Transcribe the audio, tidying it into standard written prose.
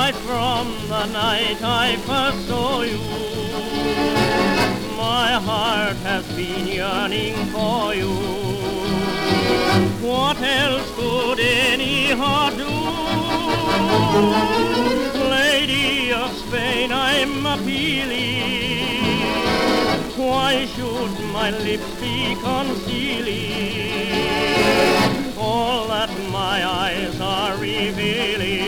right from the night I first saw you. My heart has been yearning for you. What else could any heart do? Lady of Spain, I'm appealing. Why should my lips be concealing all that my eyes are revealing?